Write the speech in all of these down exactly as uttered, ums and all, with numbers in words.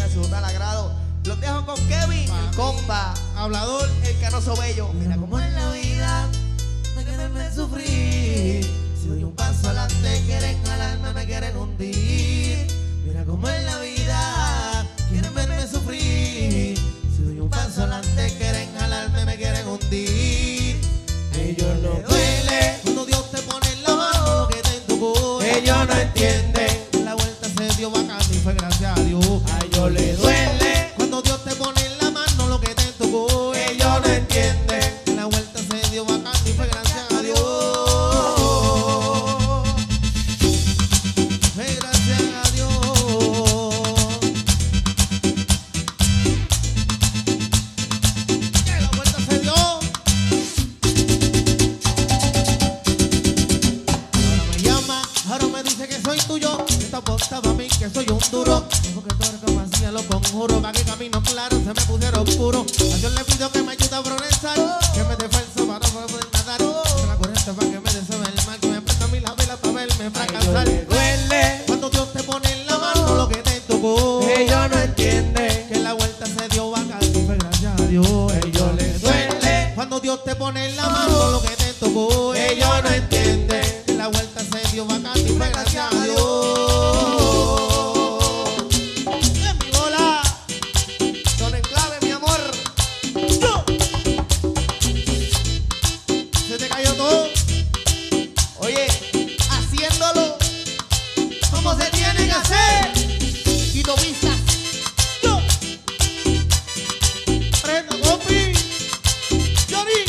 su total agrado. Los dejo con Kevin, el compa, hablador, el canoso bello. Mira cómo es la vida, me quieren ver sufrir. Si doy un paso adelante quieren jalarme, me quieren hundir. Mira cómo es la vida, quieren verme sufrir. Si doy un paso adelante quieren jalarme, me quieren hundir. Ellos no duele cuando Dios te pone en la mano lo que te tocó. Ellos no entienden, la vuelta se dio bacán y fue gracias a Dios. A ellos les duele cuando Dios te pone en la mano lo que te tocó. Ellos no entienden, la vuelta se dio bacán y fue gracias a Dios. Fue gracias a Dios. Que la vuelta se dio. Ahora me llama, ahora me dice que soy tuyo. Esta posta para mí que soy un duro. Dijo que torca vacía lo conjuro. Pa' que camino claro se me pusiera oscuro. A Dios le pido que me ayude a progresar, que me dé fuerza para poder nadar. Que la corriente pa' que me desebe el mal, que me presta mi la vela para verme fracasar. Duele cuando Dios te pone en la mano lo que te tocó. Ellos no entienden que la vuelta se dio bacán y fue gracias a Dios. Ellos les duele cuando Dios te pone en la mano lo que te tocó. Ellos no entienden que la vuelta se dio bacán y fue gracias a Dios. En mi bola, son en clave, mi amor. Yo. Se te cayó todo. Oye, haciéndolo como se tiene que hacer. Quito pistas. Yo. Prenda, compi. Johnny.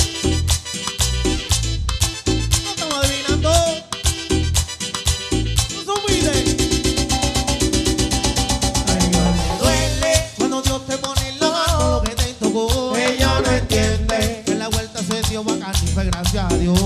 No estamos adivinando. No se olviden. Duele cuando Dios te pone en la mano lo que te tocó. Ellos no entienden que la vuelta se dio bacán y fue gracias a Dios.